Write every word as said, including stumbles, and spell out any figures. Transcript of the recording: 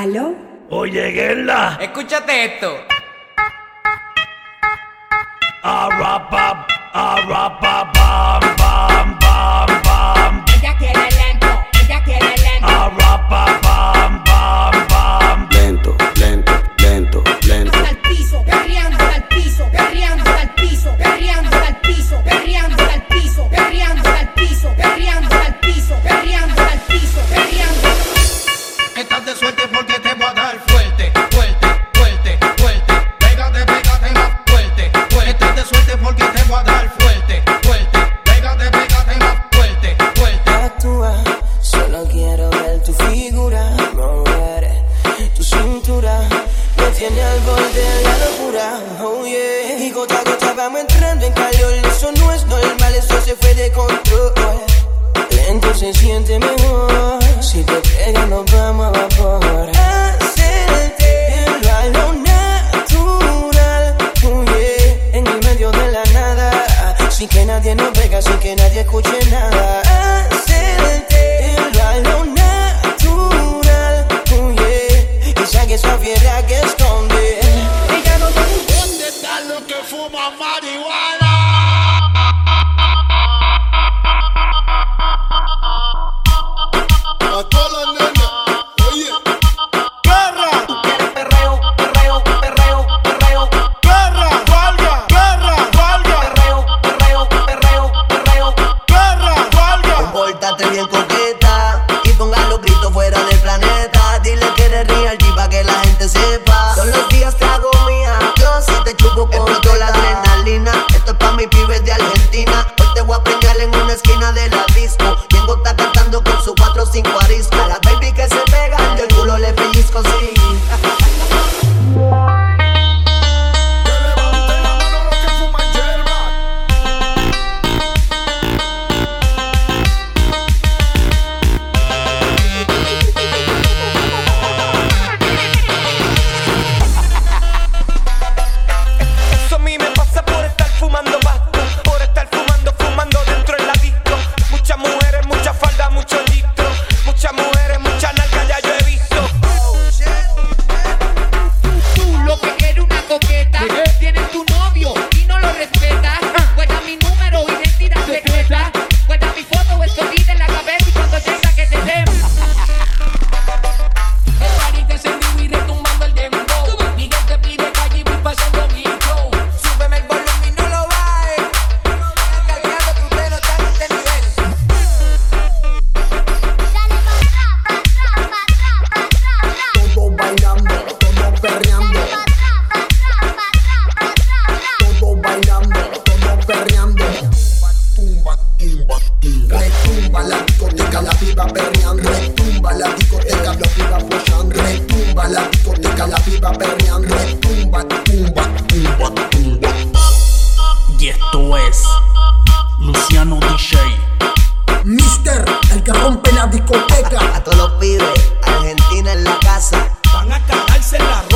¿Aló? Oye, Gerla. Escúchate esto. Arrapa, arrapa, bam, bam, bam, bam. Ella quiere lento, ella quiere lento. Arrapa, bam, bam, bam. Lento, lento, lento, lento. Hasta el piso, perreando hasta el piso, perreando hasta el piso, perreando hasta el piso, perreando hasta el piso, perreando hasta el piso, perreando hasta el piso, perreando hasta el piso, perreando. Estás de suerte porque te voy a dar fuerte, fuerte, fuerte, fuerte. Pégate, pégate más fuerte, fuerte. Estás de suerte porque te voy a dar fuerte, fuerte. Pégate, pégate más fuerte, fuerte. Actúa, solo quiero ver tu figura, mover tu cintura. Me tiene al borde de la locura, oh yeah. Y gota a gota vamos entrando en calor. Eso no es normal, eso se fue de control. Lento se siente mejor. Si te pega nos vamos a vapor. Hacerte a lo natural, oh yeah. En el medio de la nada, sin que nadie nos vea, sin que nadie escuche nada. Hacerte a lo natural, oh yeah. Y saque esa fiera que esconde. Ella no sabe dónde están los que fuman marihuana. A todas las nenas, oye, guerra. Tú quieres perreo, perreo, perreo, perreo. Guerra, valga, guerra, valga. Perreo, perreo, perreo, perreo. Guerra, valga. Compórtate bien coqueta y ponga los gritos fuera del planeta. Dile que eres real G pa' que la gente sepa. Todos los días te hago mía, yo sí te chupo con toda la adrenalina. Esto es pa' mis pibes de Argentina. Hoy te voy a premiar en una esquina de la disco. Yengo está cantando con su cuatro o cinco arisco. A la baby que se pega, del culo le pellizco, sí. Eso a mí me pasa por estar fumando pasto, por estar fumando, fumando dentro en la disco. Muchas mujeres, mucha falda, mucho litro. Muchas mujeres, mucha nalga, ya yo he visto. Tú lo que quieres una coqueta, tienes tu novio y no lo respetas. Guarda mi número, identidad secreta. Guarda mi foto, esto en la cabeza y cuando tenga que te den. El party te encendido y retumbando el dembow. Miguel te pide calle y voy pasando mi flow. Súbeme el volumen y no lo bajes. Cargando que usted no está en este nivel. Todo bailando, todo perreando. Todo bailando, todo perreando. Tumba, tumba, tumba. Retumba la discoteca, la piba perreando. Retumba la discoteca, la piba follando. Retumba la discoteca, la piba perreando. Retumba, tumba, tumba, tumba. Y esto es Luciano D J. Mister, el que rompe la discoteca. A todos los pibes, Argentina en la casa. Van a cagarse en la